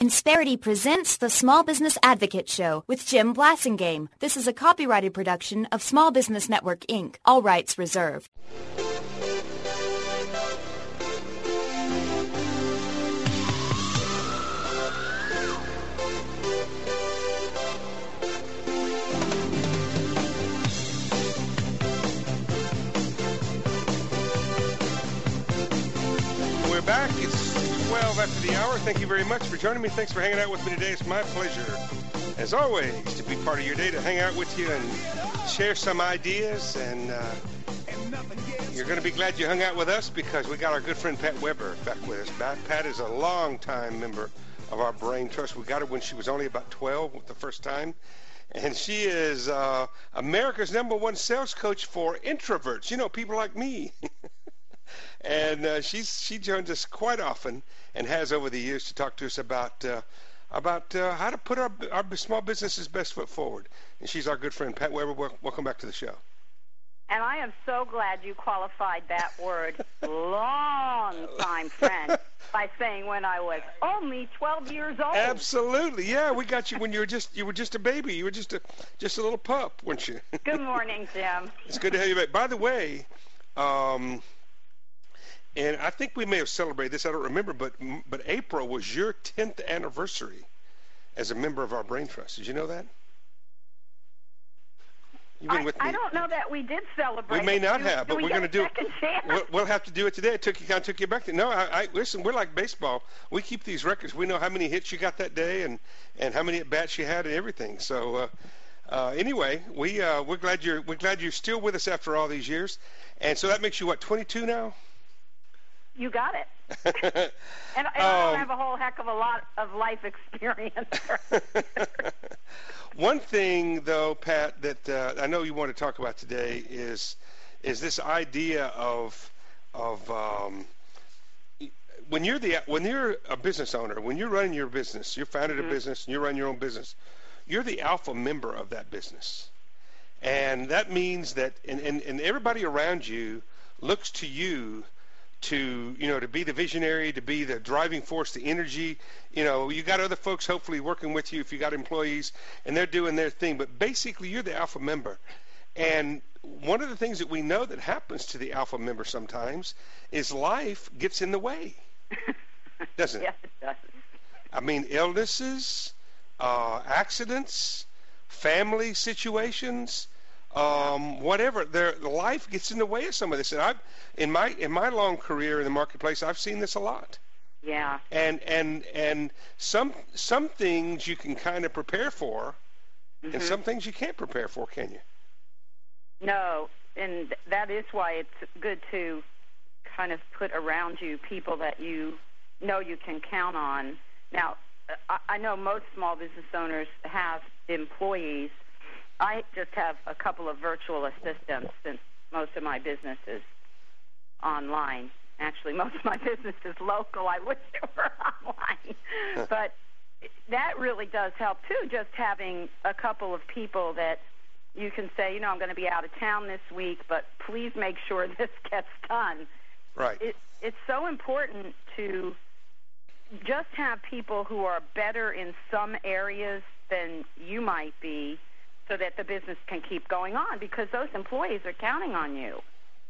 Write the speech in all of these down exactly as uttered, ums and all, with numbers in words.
Insperity presents the Small Business Advocate Show with Jim Blasingame. This is a copyrighted production of Small Business Network, Incorporated. All rights reserved. We're back. It's twelve after the hour. Thank you very much for joining me. Thanks for hanging out with me today. It's my pleasure, as always, to be part of your day, to hang out with you and share some ideas. And uh, you're going to be glad you hung out with us because we got our good friend Pat Weber back with us. Pat, Pat is a long-time member of our Brain Trust. We got her when she was only about twelve the first time. And she is uh, America's number one sales coach for introverts. You know, people like me. And uh, she's she joins us quite often and has over the years to talk to us about uh, about uh, how to put our our small business's best foot forward. And she's our good friend, Pat Weber. Welcome back to the show. And I am so glad you qualified that word, long-time friend, by saying when I was only twelve years old. Absolutely, yeah. We got you when you were just you were just a baby. You were just a just a little pup, weren't you? Good morning, Jim. It's good to have you back. By the way. Um, And I think we may have celebrated this. I don't remember, but but April was your tenth anniversary as a member of our Brain Trust. Did you know that? You've been I, with me. I don't know that we did celebrate. We may not do, have, do but we we're going to do it. We'll, we'll have to do it today. I took you, I took you back there. No, I, I listen. We're like baseball. We keep these records. We know how many hits you got that day, and, and how many at bats you had, and everything. So uh, uh, anyway, we uh, we're glad you're we're glad you're still with us after all these years, and so that makes you what, twenty-two now? You got it. and and um, I don't have a whole heck of a lot of life experience. One thing, though, Pat, that uh, I know you want to talk about today is is this idea of of um, when you're the when you're a business owner, when you're running your business, you're founded mm-hmm. a business, and you run your own business, you're the alpha member of that business, and that means that and, and, and everybody around you looks to you to, you know, to be the visionary, to be the driving force, the energy. You know, you got other folks hopefully working with you if you got employees, and they're doing their thing. But basically, you're the alpha member. And one of the things that we know that happens to the alpha member sometimes is life gets in the way, doesn't it? Yes, it does. I mean, illnesses, uh, accidents, family situations, Um, whatever, their life gets in the way of some of this, and I've in my in my long career in the marketplace, I've seen this a lot. Yeah. And and and some some things you can kind of prepare for, mm-hmm. and some things you can't prepare for, can you? No, and that is why it's good to kind of put around you people that you know you can count on. Now, I, I know most small business owners have employees. I just have a couple of virtual assistants since most of my business is online. Actually, most of my business is local. I wish it were online. But that really does help, too, just having a couple of people that you can say, you know, I'm going to be out of town this week, but please make sure this gets done. Right. It, it's so important to just have people who are better in some areas than you might be, so that the business can keep going on, because those employees are counting on you.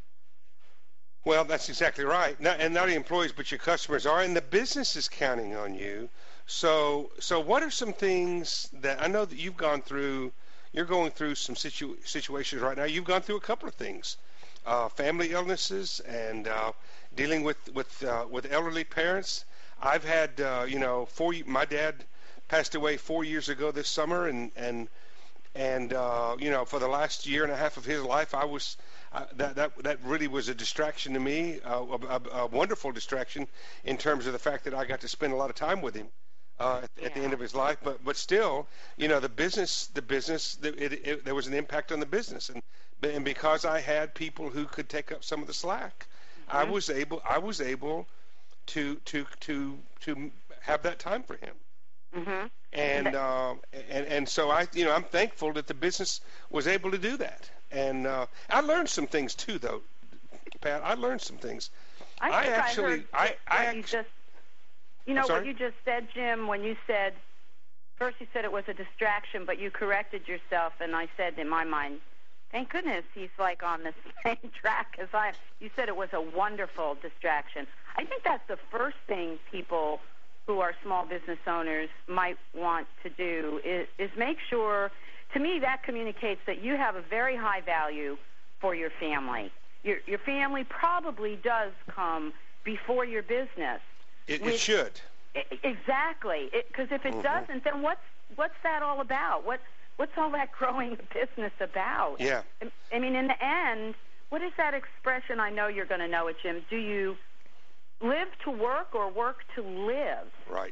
Well, that's exactly right. Not, and not only employees, but your customers are, and the business is counting on you. So, so what are some things that I know that you've gone through? You're going through some situ- situations right now. You've gone through a couple of things: uh, family illnesses and uh, dealing with with uh, with elderly parents. I've had, uh, you know, four. My dad passed away four years ago this summer, and and. And, uh, you know, for the last year and a half of his life, I was, uh, that, that that really was a distraction to me, uh, a, a, a wonderful distraction in terms of the fact that I got to spend a lot of time with him uh, at, yeah. at the end of his life. But but still, you know, the business, the business, it, it, it, there was an impact on the business. And, and because I had people who could take up some of the slack, mm-hmm. I was able, I was able to, to, to, to have that time for him. Mm-hmm. And, uh, and and so I, you know, I'm thankful that the business was able to do that. And uh, I learned some things too, though, Pat. I learned some things. I, I think actually, I, heard I, I, you act- just You know what you just said, Jim, when you said, first you said it was a distraction, but you corrected yourself, and I said in my mind, thank goodness he's like on the same track as I am. You said it was a wonderful distraction. I think that's the first thing people who are small business owners might want to do is, is make sure, to me that communicates that you have a very high value for your family. Your, your family probably does come before your business. It, it should. Exactly. Because if it mm-hmm. doesn't, then what's what's that all about? What what's all that growing a business about? Yeah. I mean, in the end, what is that expression? I know you're going to know it, Jim. Do you live to work or work to live? Right.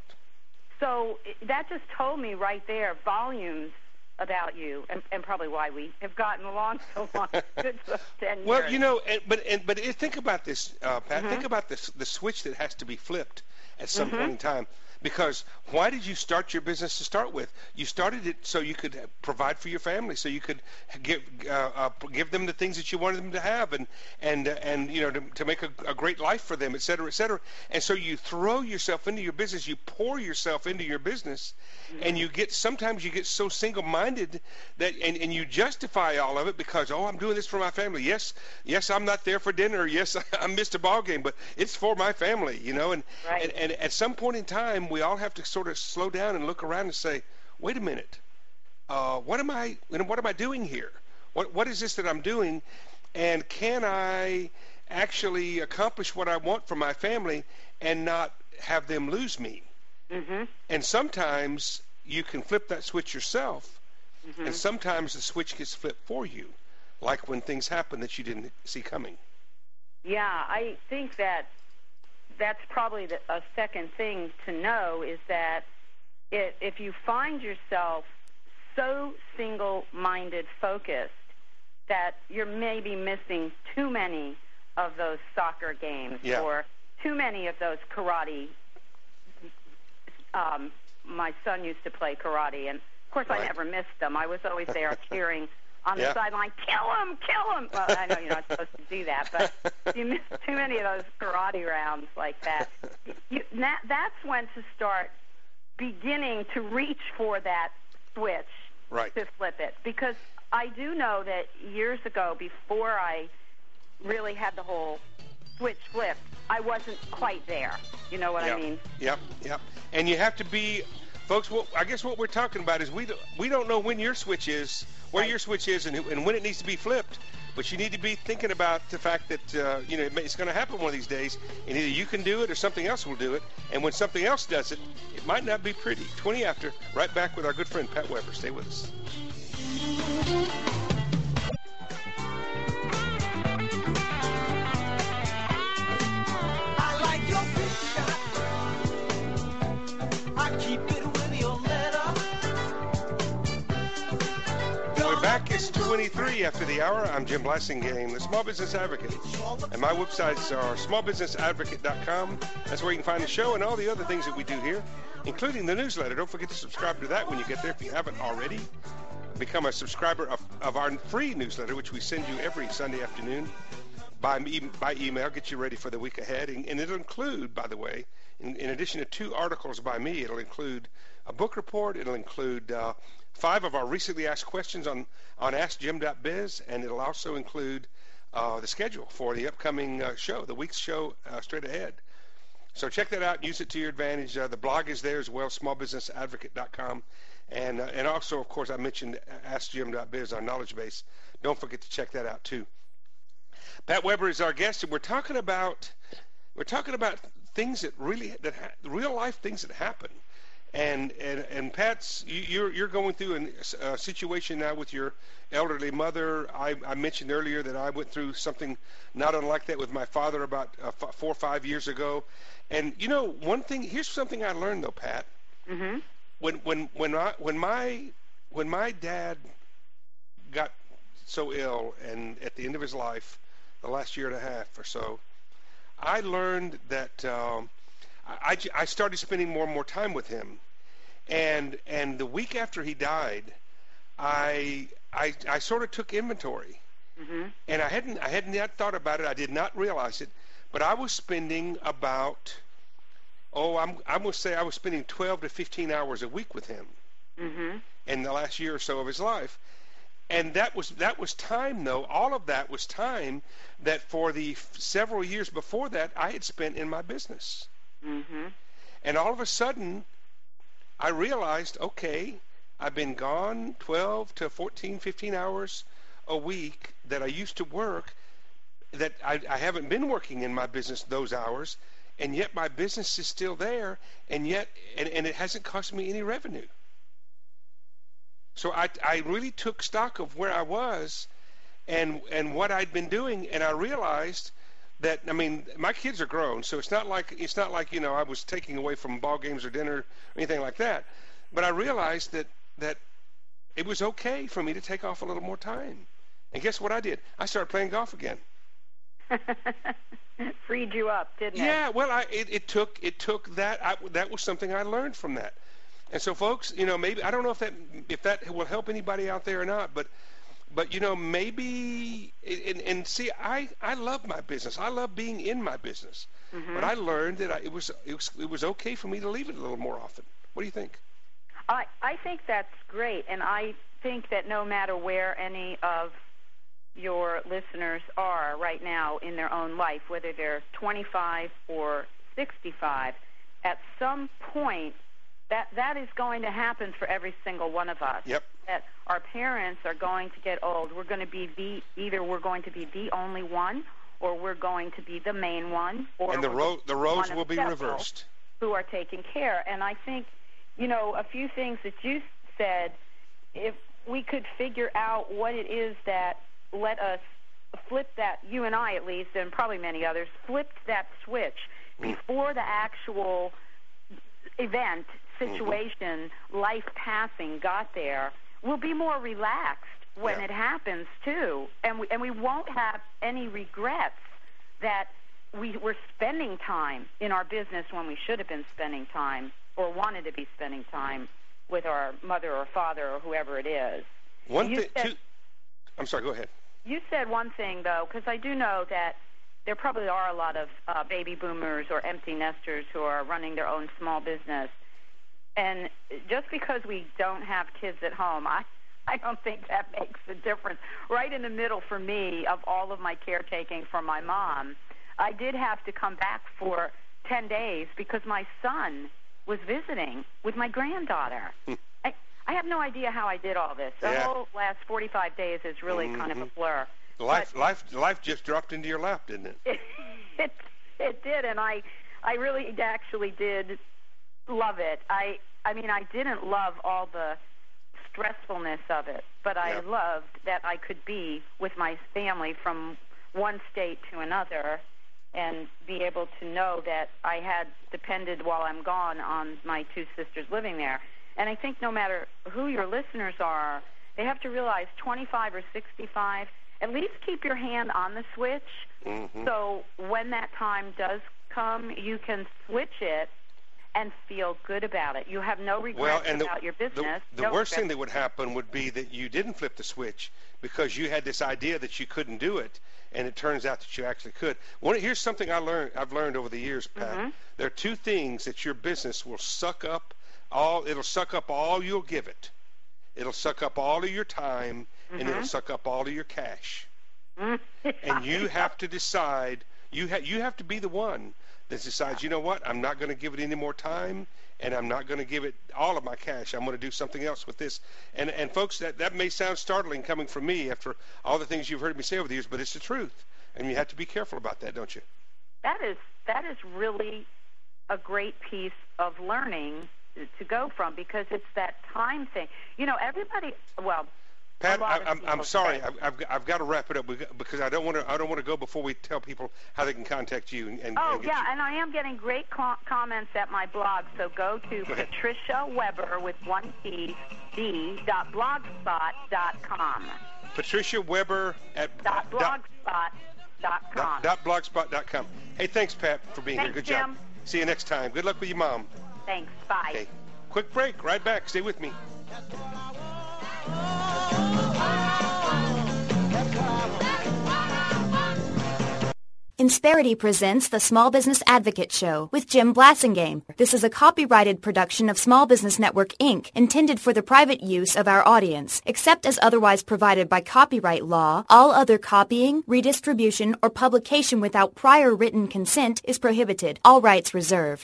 So that just told me right there volumes about you, and, and probably why we have gotten along so long. Good for ten well, years. you know, and, but and, but think about this, uh, Pat. Mm-hmm. Think about this: the switch that has to be flipped at some mm-hmm. point in time. Because why did you start your business to start with? You started it so you could provide for your family, so you could give uh, uh, give them the things that you wanted them to have, and and uh, and you know to, to make a, a great life for them, et cetera, et cetera. And so you throw yourself into your business, you pour yourself into your business, mm-hmm. and you get sometimes you get so single-minded that and, and you justify all of it because oh I'm doing this for my family. Yes, yes I'm not there for dinner. Yes I missed a ball game, but it's for my family, you know. And right. and, and at some point in time, we all have to sort of slow down and look around and say, wait a minute, uh, what am I what am I doing here? What What is this that I'm doing? And can I actually accomplish what I want for my family and not have them lose me? Mm-hmm. And sometimes you can flip that switch yourself, mm-hmm. and sometimes the switch gets flipped for you, like when things happen that you didn't see coming. Yeah, I think that that's probably the, a second thing to know is that it, if you find yourself so single-minded focused that you're maybe missing too many of those soccer games yeah. or too many of those karate. Um, my son used to play karate, and of course right. I never missed them. I was always there cheering on the yeah. sideline, kill him, kill him. Well, I know you're not supposed to do that, but if you miss too many of those karate rounds like that, you, that that's when to start beginning to reach for that switch right. to flip it. Because I do know that years ago, before I really had the whole switch flipped, I wasn't quite there. You know what yep. I mean? Yep, yep. And you have to be, folks, what, I guess what we're talking about is we, do, we don't know when your switch is, where right. your switch is, and, and when it needs to be flipped. But you need to be thinking about the fact that, uh, you know, it's going to happen one of these days, and either you can do it or something else will do it. And when something else does it, it might not be pretty. twenty after, right back with our good friend Pat Weber. Stay with us. I like your picture. I keep it with your letter. We're back. It's twenty-three after the hour. I'm Jim Blassingame, the Small Business Advocate. And my websites are small business advocate dot com. That's where you can find the show and all the other things that we do here, including the newsletter. Don't forget to subscribe to that when you get there if you haven't already. Become a subscriber of, of our free newsletter, which we send you every Sunday afternoon by, e- by email. Get you ready for the week ahead. And, and it'll include, by the way, in, in addition to two articles by me, it'll include a book report. It'll include uh, five of our recently asked questions on, on ask jim dot biz, and it'll also include uh, the schedule for the upcoming uh, show, the week's show uh, straight ahead. So check that out and use it to your advantage. Uh, the blog is there as well, small business advocate dot com. And, uh, and also, of course, I mentioned ask jim dot biz, our knowledge base. Don't forget to check that out, too. Pat Weber is our guest, and we're talking about we're talking about things that really that ha- real life things that happen. And and and Pat's you, you're you're going through an, a situation now with your elderly mother. I, I mentioned earlier that I went through something not unlike that with my father about uh, f- four or five years ago. And you know, one thing here's something I learned though, Pat. Mm-hmm. When when when I when my when my dad got so ill and at the end of his life, the last year and a half or so, I learned that um, I, I started spending more and more time with him, and and the week after he died, I I, I sort of took inventory, mm-hmm. and I hadn't I hadn't yet thought about it. I did not realize it, but I was spending about oh, I'm I'm gonna say I was spending twelve to fifteen hours a week with him Mhm. in the last year or so of his life. And that was that was time, though. All of that was time that for the f- several years before that I had spent in my business. Mhm. And all of a sudden, I realized, okay, I've been gone twelve to fourteen, fifteen hours a week that I used to work, that I, I haven't been working in my business those hours, and yet my business is still there, and yet, and, and it hasn't cost me any revenue. So I, I really took stock of where I was and and what I'd been doing, and I realized that, I mean, my kids are grown, so it's not like it's not like you know I was taking away from ball games or dinner or anything like that. But I realized that that it was okay for me to take off a little more time. And guess what I did? I started playing golf again. Freed you up, didn't it? Yeah, well, I it, it took it took that I, that was something I learned from that. And so, folks, you know, maybe I don't know if that if that will help anybody out there or not, but but you know, maybe and, and see, I, I love my business. I love being in my business, Mhm. but I learned that I, it was it was it was okay for me to leave it a little more often. What do you think? I I think that's great, and I think that no matter where any of your listeners are right now in their own life, whether they're twenty-five or sixty-five, at some point that that is going to happen for every single one of us. Yep. That our parents are going to get old. We're going to be the either we're going to be the only one, or we're going to be the main one, or And the we're ro- the roles one of will be several reversed. who are taking care. And I think, you know, a few things that you said, if we could figure out what it is that let us flip that, you and I at least, and probably many others, flipped that switch before the actual event, situation, life passing got there, we'll be more relaxed when Yeah. it happens too. And we, and we won't have any regrets that we were spending time in our business when we should have been spending time or wanted to be spending time with our mother or father or whoever it is. One You thing, said- two, I'm sorry, go ahead. You said one thing, though, because I do know that there probably are a lot of uh, baby boomers or empty nesters who are running their own small business. And just because we don't have kids at home, I, I don't think that makes a difference. Right in the middle for me of all of my caretaking for my mom, I did have to come back for ten days because my son was visiting with my granddaughter. I, I have no idea how I did all this. The Yeah. whole last forty-five days is really kind of a blur. Life, But- life, life just dropped into your lap, didn't it? It, it it did, and I I really actually did love it. I I mean I didn't love all the stressfulness of it, but I Yeah. loved that I could be with my family from one state to another and be able to know that I had depended while I'm gone on my two sisters living there. And I think no matter who your listeners are, they have to realize twenty-five or sixty-five, at least keep your hand on the switch. Mm-hmm. So when that time does come, you can switch it and feel good about it. You have no Well, regrets and the, about your the, business. the No worst thing regrets. that would happen would be that you didn't flip the switch because you had this idea that you couldn't do it, and it turns out that you actually could. One, here's something I learned. I've learned over the years, Pat. Mhm. There are two things that your business will suck up. All it'll suck up all you'll give it. It'll suck up all of your time, and it'll suck up all of your cash. And you have to decide. You have you have to be the one that decides. You know what? I'm not going to give it any more time, and I'm not going to give it all of my cash. I'm going to do something else with this. And and folks, that that may sound startling coming from me after all the things you've heard me say over the years, but it's the truth, and you have to be careful about that, don't you? That is that is really a great piece of learning to go from, because it's that time thing. You know, everybody. Well, Pat, a lot I, of I'm people I'm sorry. say- I've, I've got- I've got to wrap it up because I don't want to I don't want to go before we tell people how they can contact you and, and, Oh, and get yeah, you. and I am getting great co- comments at my blog, so go to Go ahead. Patricia Weber with one T, D, dot blogspot dot com. Patricia Weber at Dot dot, blogspot dot com. dot, dot blogspot dot com. Hey, thanks, Pat, for being here. Thanks, Good job. Jim. See you next time. Good luck with your mom. Thanks, bye. Okay. Quick break. Right back. Stay with me. That's what I want. In Insperity presents the Small Business Advocate Show with Jim Blasingame. This is a copyrighted production of Small Business Network, Incorporated, intended for the private use of our audience. Except as otherwise provided by copyright law, all other copying, redistribution, or publication without prior written consent is prohibited. All rights reserved.